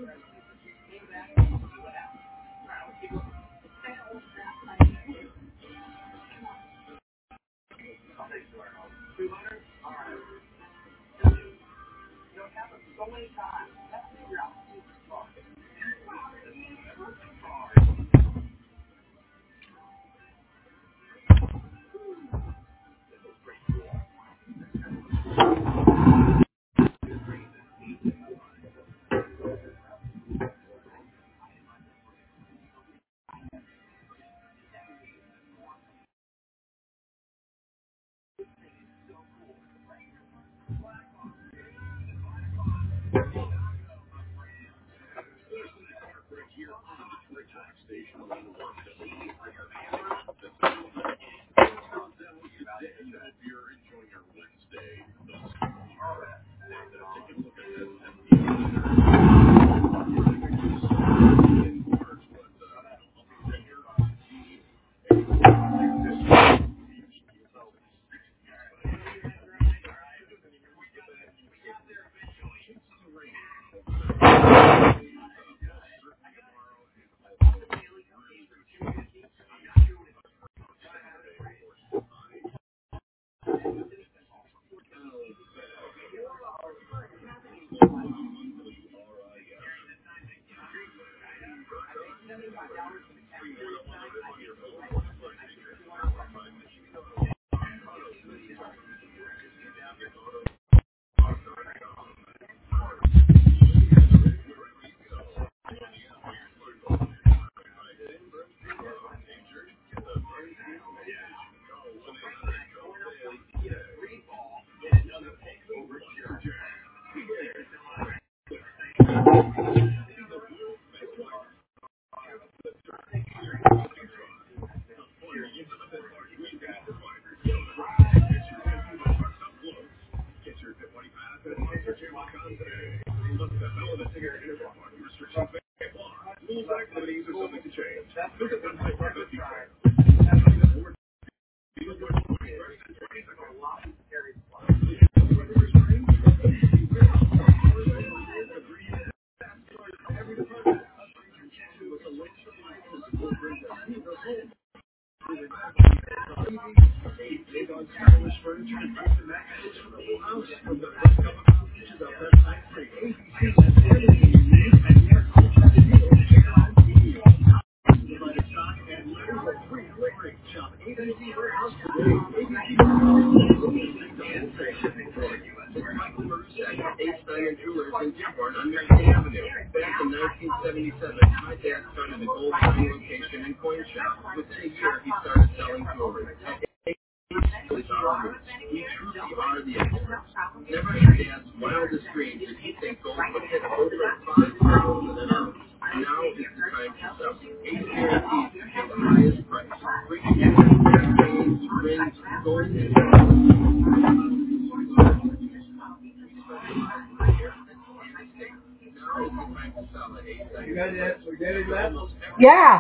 Yeah.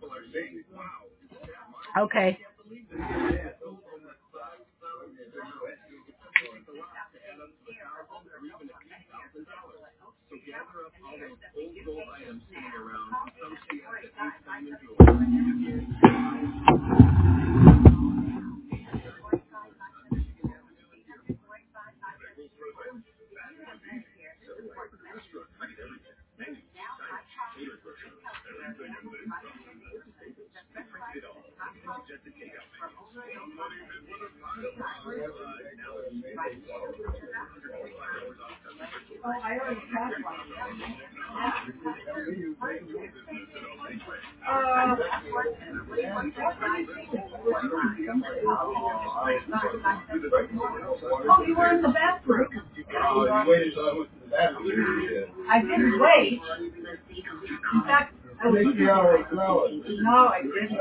Okay. Oh, you were in the bathroom. I didn't wait. In fact, I was no, I didn't.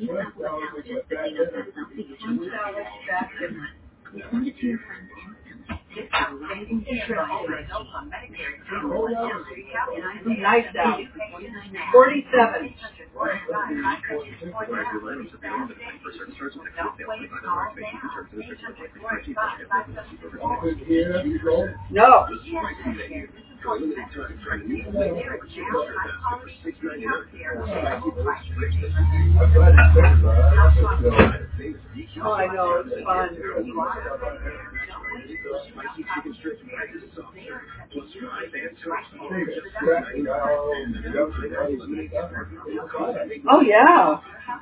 Nice out. 47. No. Oh, I know, it's fun. Oh, yeah.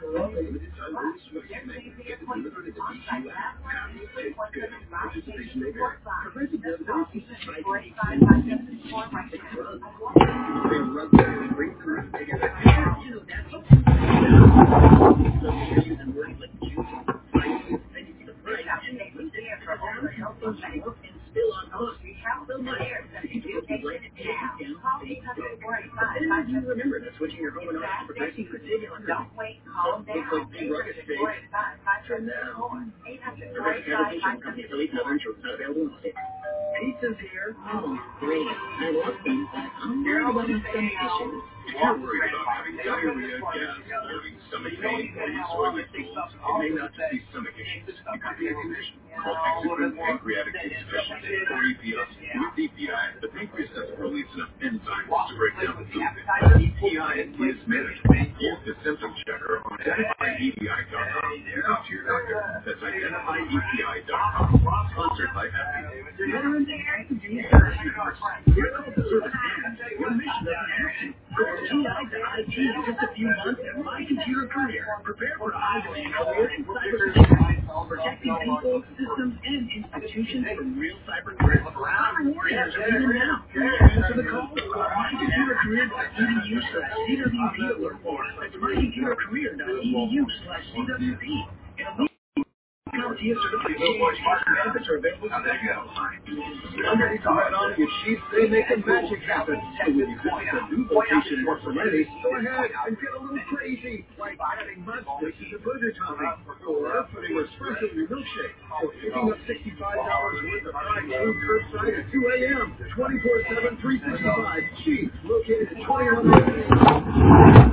They make a magic happen. So when you want a new location in Cincinnati, go ahead and get a little crazy, like adding mud sticks to burger topping, or putting espresso in your milkshake, or picking up $65 worth of fried food curbside at 2 a.m. 24/7, 365. Cheap, located at 21.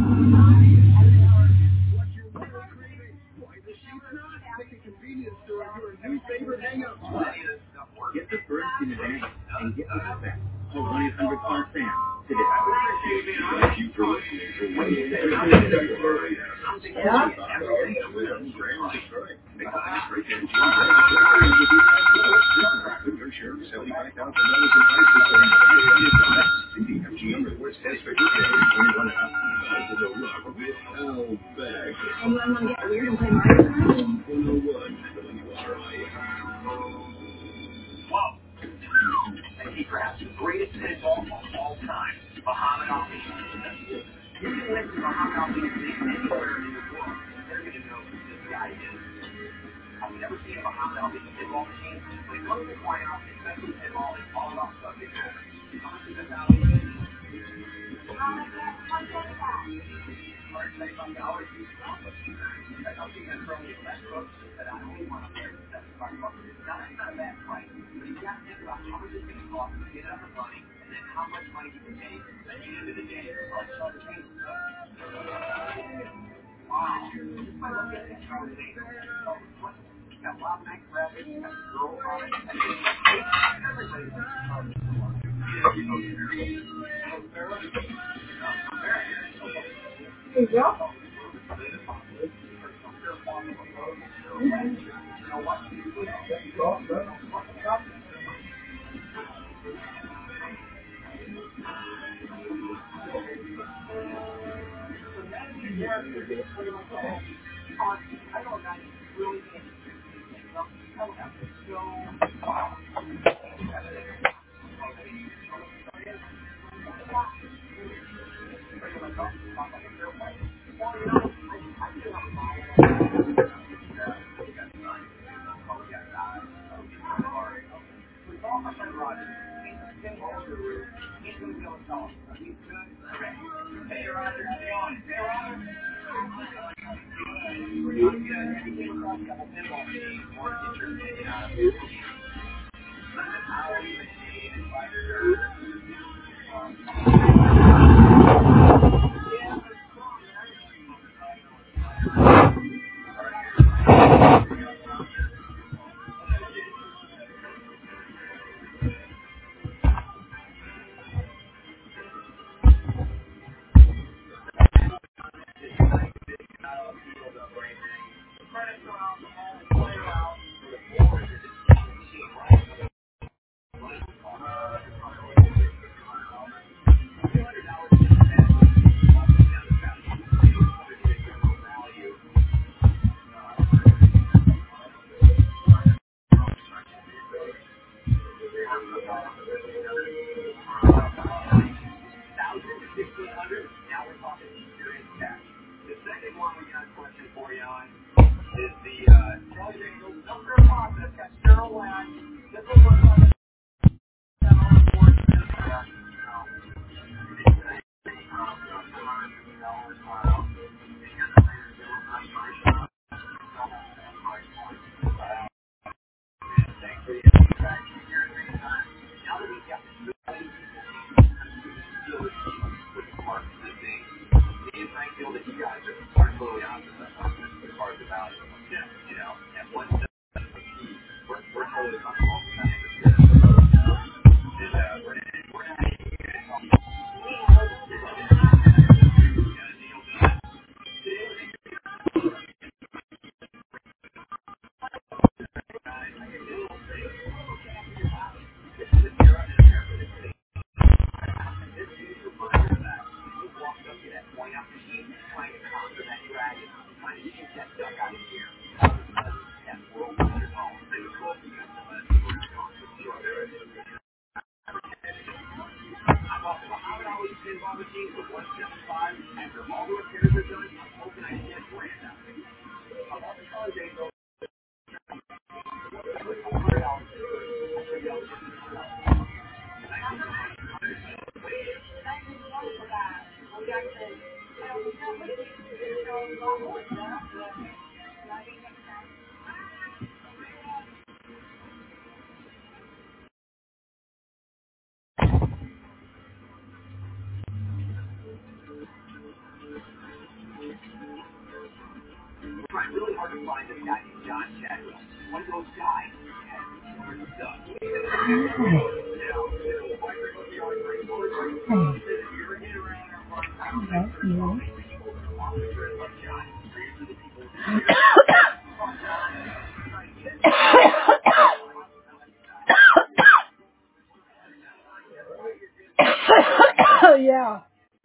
Convenience store, your new favorite hangout spot. Get the first in advance and get the best. Call 1-800-CAR-SAM today. Thank you for listening perhaps the greatest pinball of all time, Muhammad Ali. You can listen to Muhammad Ali anywhere in the world. They're going to know who this guy is. I've never seen a Muhammad Ali pinball machine. When it comes to quiet off, especially pinball, it's all about subject matter. Yeah.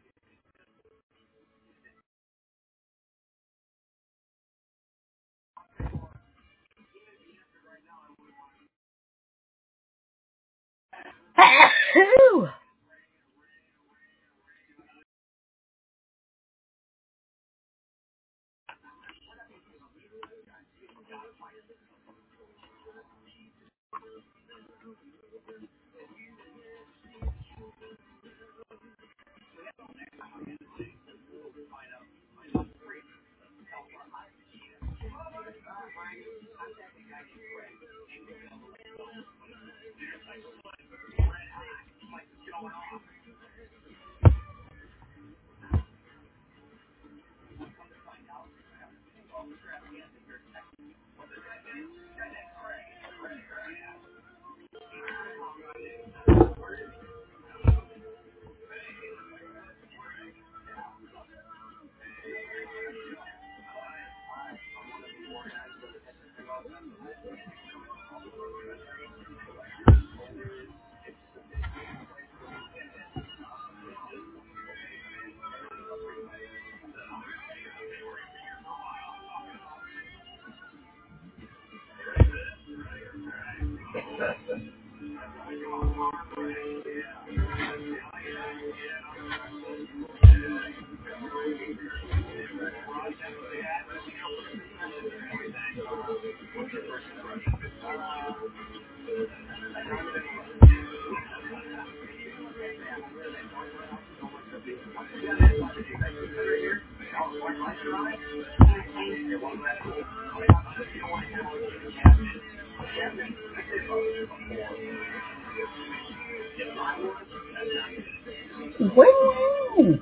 Woo!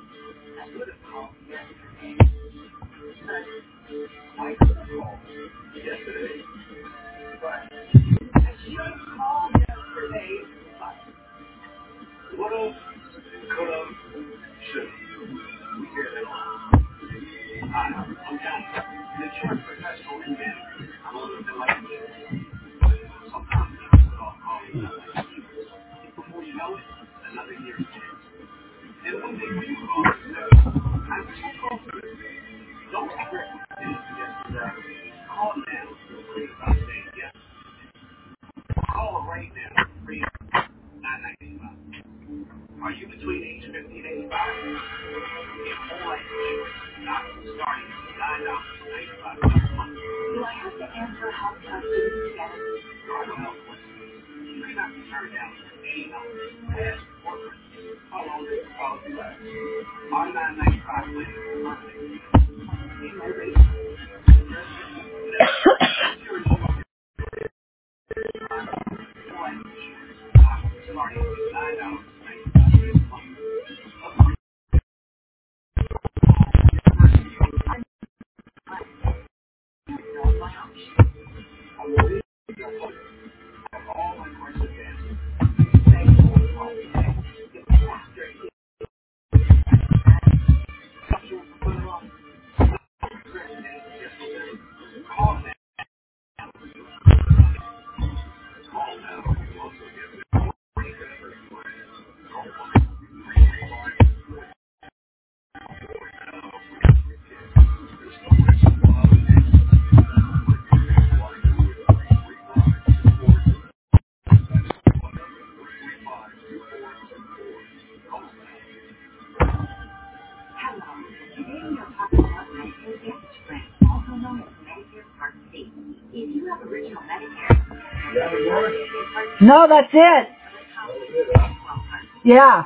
No, that's it. Yeah.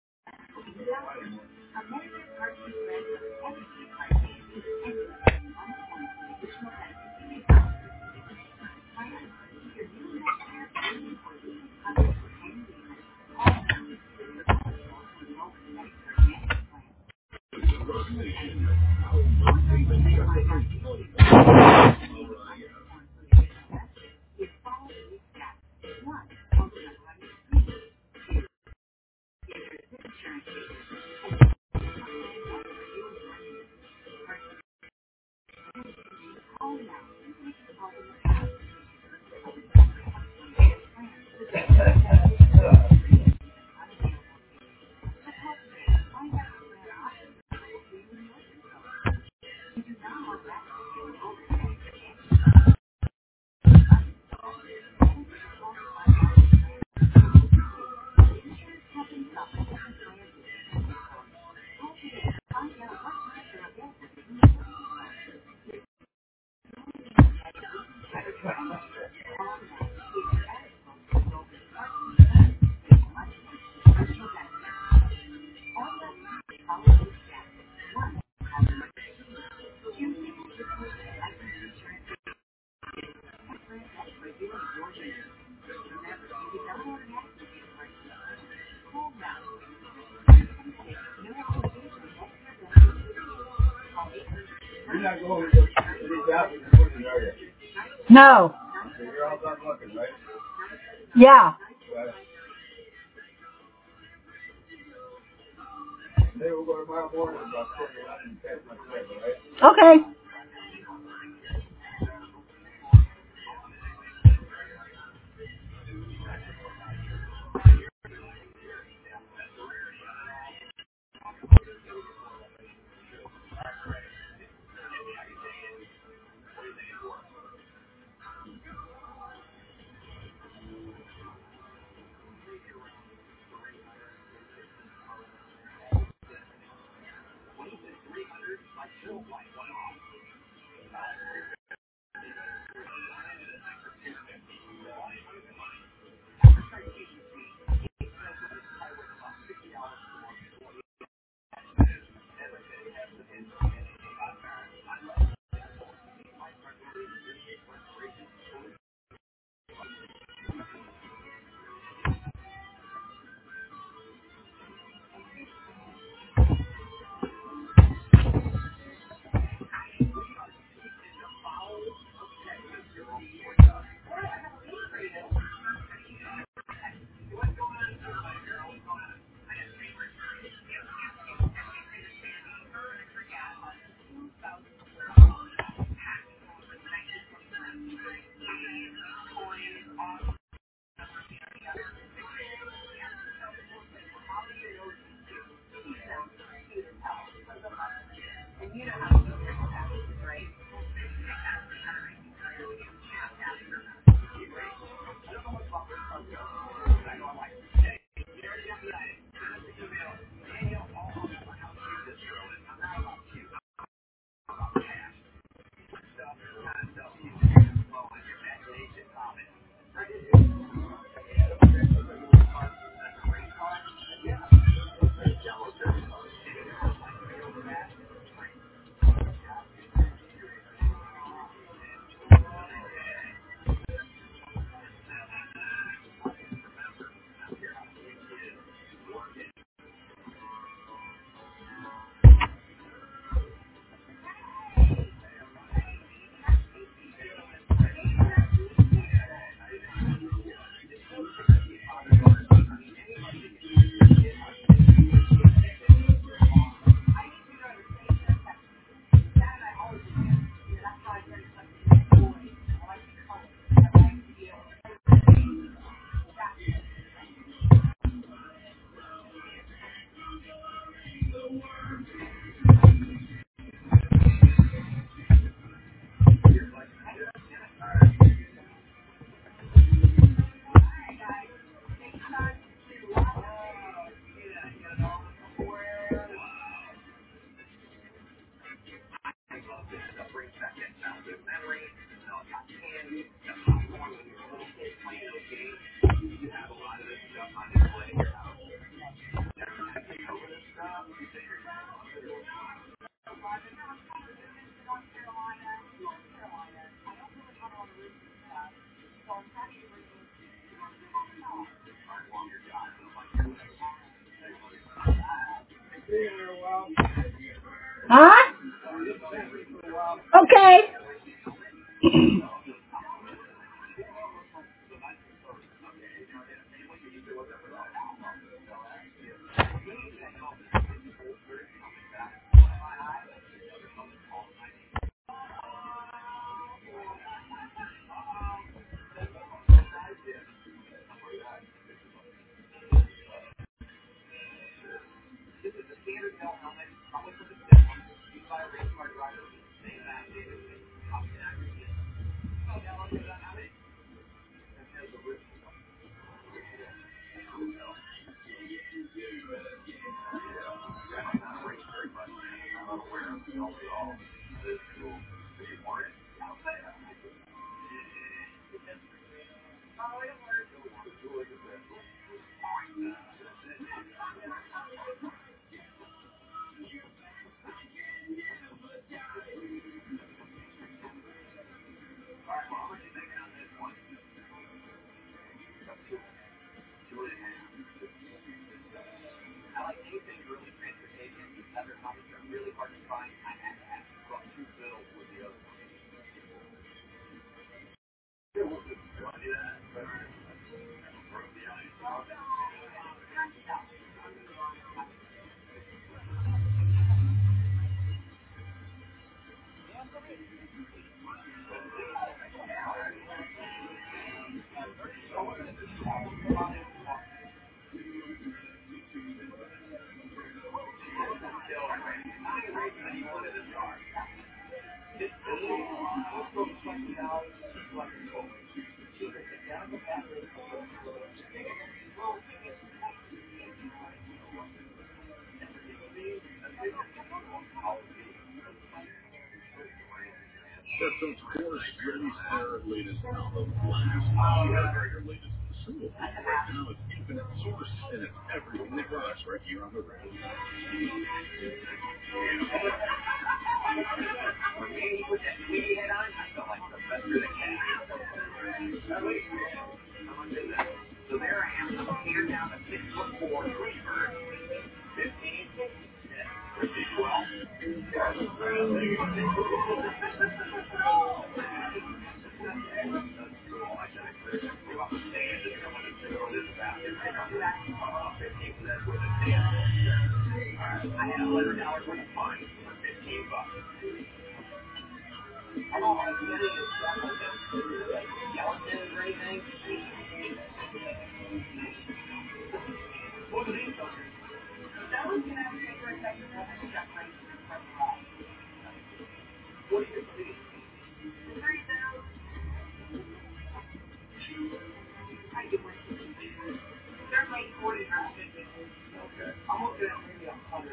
You're not going to these out with your looking, are you? No. So you're all done looking, right? Yeah. Right. They will go tomorrow morning about 49 and 10 like that, right? Okay. Huh? Okay. That's of course Jenny's latest album, Blast. She has her latest single right now. It's Infinite Source, and it's everything that rocks right here on the radio. So there I am, here down to 6'4", 15, 12. I had $100 worth of fun for $15. I don't like getting this stuff like that. Skeletons or anything. What are these ones? Those can have a favorite section of the decoration. What do you see? I get what you see. They're like 40 or 50. Okay. I'm looking at maybe 100.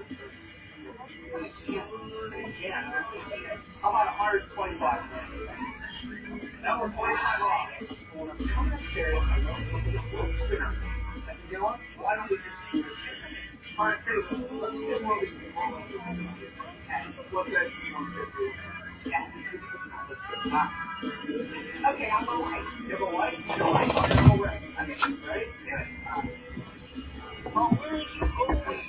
Yeah. How about 125? That was 25 off. When I'm coming upstairs, I know it's a little spinner. You know what? Why don't we just do this? All right, let's see what we can do. What guys do you want to do? Okay, I'm a white. You're a white? You're a white. I'm a red. Right? Yeah. Oh, where is your open?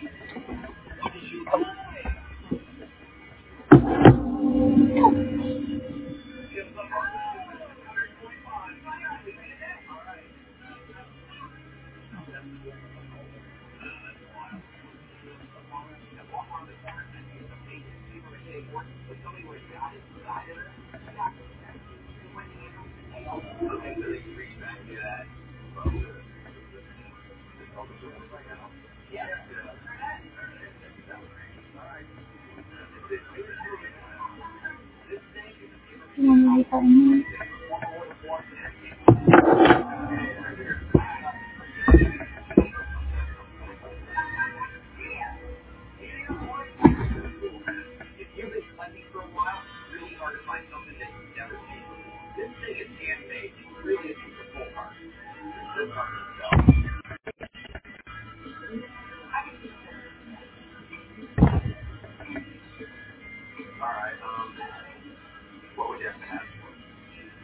What would you have to have?